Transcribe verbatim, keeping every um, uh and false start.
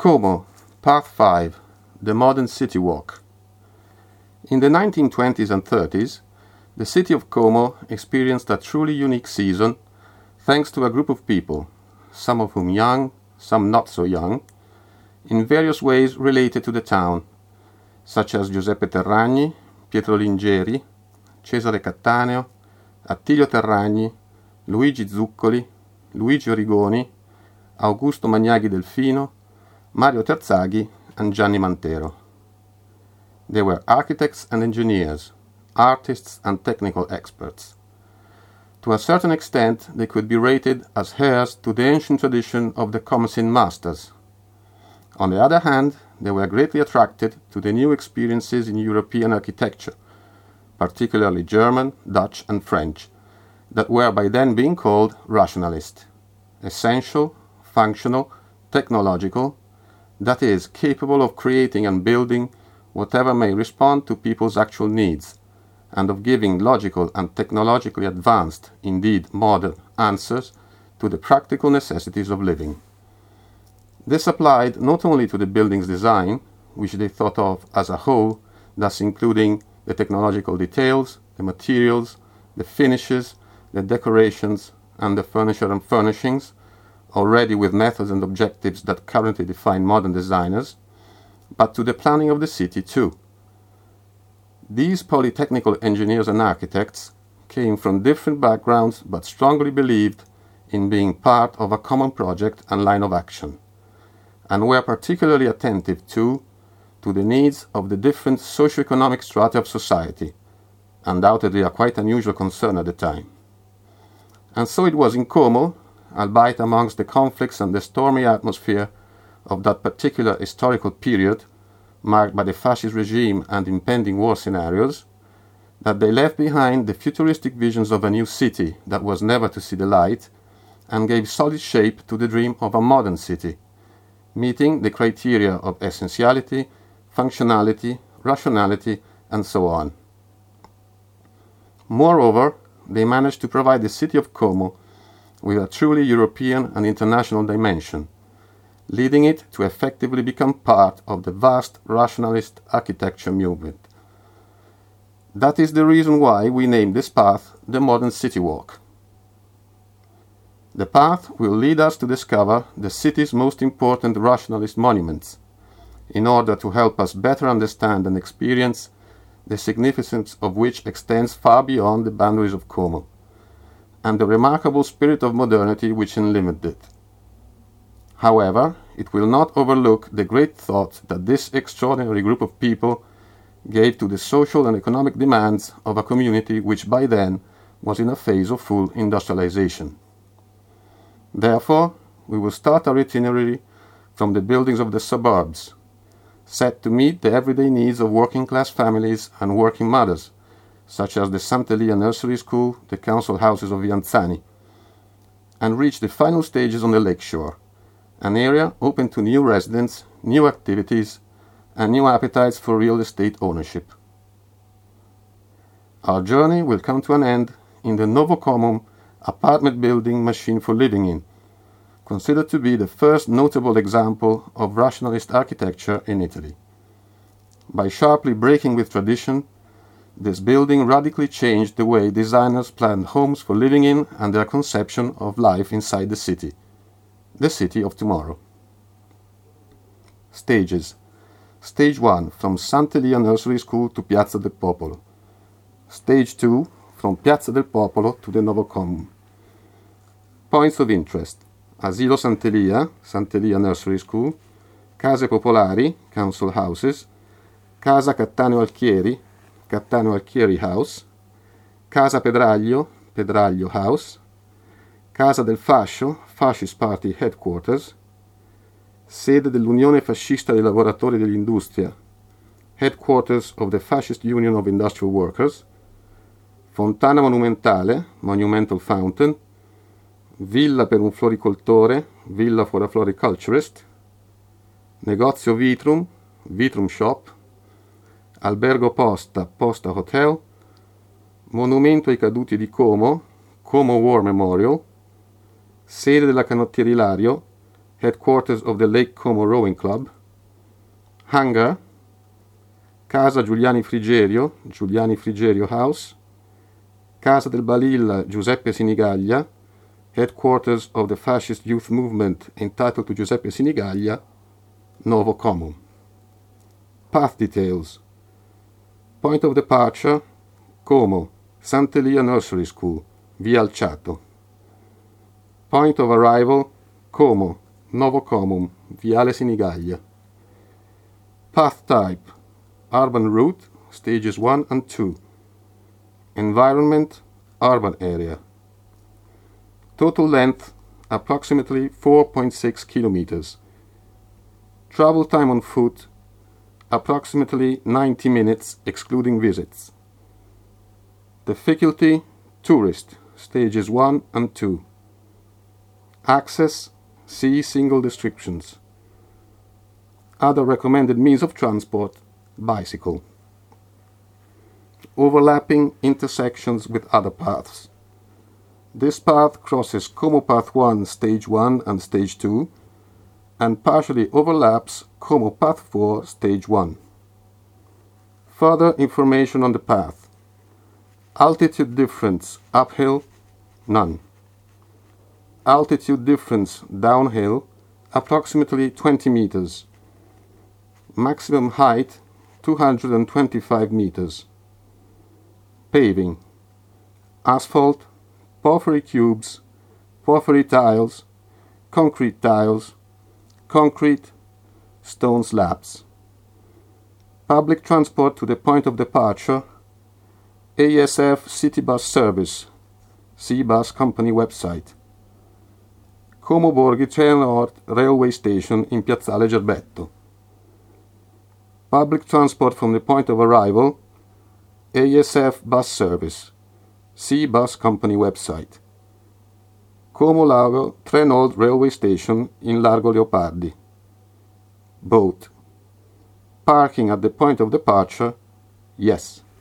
Como, Part five, The Modern City Walk. In the nineteen twenties and thirties, the city of Como experienced a truly unique season thanks to a group of people, some of whom young, some not so young, in various ways related to the town, such as Giuseppe Terragni, Pietro Lingeri, Cesare Cattaneo, Attilio Terragni, Luigi Zuccoli, Luigi Origoni, Augusto Magnaghi Delfino, Mario Terzaghi, and Gianni Mantero. They were architects and engineers, artists and technical experts. To a certain extent, they could be rated as heirs to the ancient tradition of the Comecene masters. On the other hand, they were greatly attracted to the new experiences in European architecture, particularly German, Dutch, and French, that were by then being called rationalist, essential, functional, technological, that is, capable of creating and building whatever may respond to people's actual needs, and of giving logical and technologically advanced, indeed modern, answers to the practical necessities of living. This applied not only to the building's design, which they thought of as a whole, thus including the technological details, the materials, the finishes, the decorations, and the furniture and furnishings, already with methods and objectives that currently define modern designers, but to the planning of the city too. These polytechnical engineers and architects came from different backgrounds but strongly believed in being part of a common project and line of action, and were particularly attentive too to the needs of the different socio-economic strata of society, undoubtedly a quite unusual concern at the time. And so it was in Como, albeit amongst the conflicts and the stormy atmosphere of that particular historical period, marked by the fascist regime and impending war scenarios, that they left behind the futuristic visions of a new city that was never to see the light, and gave solid shape to the dream of a modern city, meeting the criteria of essentiality, functionality, rationality, and so on. Moreover, they managed to provide the city of Como with a truly European and international dimension, leading it to effectively become part of the vast rationalist architecture movement. That is the reason why we named this path the Modern City Walk. The path will lead us to discover the city's most important rationalist monuments, in order to help us better understand and experience the significance of which extends far beyond the boundaries of Como, and the remarkable spirit of modernity which enlivened it. However, it will not overlook the great thought that this extraordinary group of people gave to the social and economic demands of a community which by then was in a phase of full industrialization. Therefore, we will start our itinerary from the buildings of the suburbs, set to meet the everyday needs of working-class families and working mothers, such as the Sant'Elia Nursery School, the council houses of Vianzani, and reach the final stages on the lakeshore, an area open to new residents, new activities, and new appetites for real estate ownership. Our journey will come to an end in the Novo Comum apartment building machine for living in, considered to be the first notable example of rationalist architecture in Italy. By sharply breaking with tradition, this building radically changed the way designers planned homes for living in and their conception of life inside the city, the city of tomorrow. Stages. Stage one, from Sant'Elia Nursery School to Piazza del Popolo. Stage two, from Piazza del Popolo to the Novo Comum. Points of interest: Asilo Sant'Elia, Sant'Elia Nursery School, Case Popolari, council houses, Casa Cattaneo Alchieri, Cattaneo Alchieri House, Casa Pedraglio, Pedraglio House, Casa del Fascio, Fascist Party Headquarters, sede dell'Unione Fascista dei Lavoratori dell'Industria, Headquarters of the Fascist Union of Industrial Workers, Fontana Monumentale, Monumental Fountain, Villa per un floricoltore, Villa for a Floriculturist, Negozio Vitrum, Vitrum Shop, Albergo Posta, Posta Hotel, Monumento ai caduti di Como, Como War Memorial, sede della Canottieri Lario, headquarters of the Lake Como Rowing Club. Hangar, Casa Giuliani Frigerio, Giuliani Frigerio House. Casa del Balilla Giuseppe Sinigaglia, headquarters of the fascist youth movement entitled to Giuseppe Sinigaglia, Novo Como. Path details. Point of departure, Como, Sant'Elia Nursery School, Via Alciato. Point of arrival, Como, Novo Comum, Viale Sinigaglia. Path type, urban route, stages one and two. Environment, urban area. Total length, approximately four point six kilometers. Travel time on foot, approximately ninety minutes excluding visits. Difficulty, tourist, stages one and two. Access, see single descriptions. Other recommended means of transport, bicycle. Overlapping intersections with other paths. This path crosses Como Path one, Stage one and Stage two, and partially overlaps Como Path four, Stage one. Further information on the path. Altitude difference uphill, none. Altitude difference downhill, approximately twenty meters. Maximum height, two hundred twenty-five meters. Paving. Asphalt, porphyry cubes, porphyry tiles, concrete tiles, concrete, stone slabs. Public transport to the point of departure, A S F City Bus Service, see Bus Company website. Como Borghi Trenord Railway Station in Piazzale Gerbetto. Public transport from the point of arrival, A S F Bus Service, see Bus Company website. Como Lago Trenord Railway Station in Largo Leopardi. Boat. Parking at the point of departure, yes.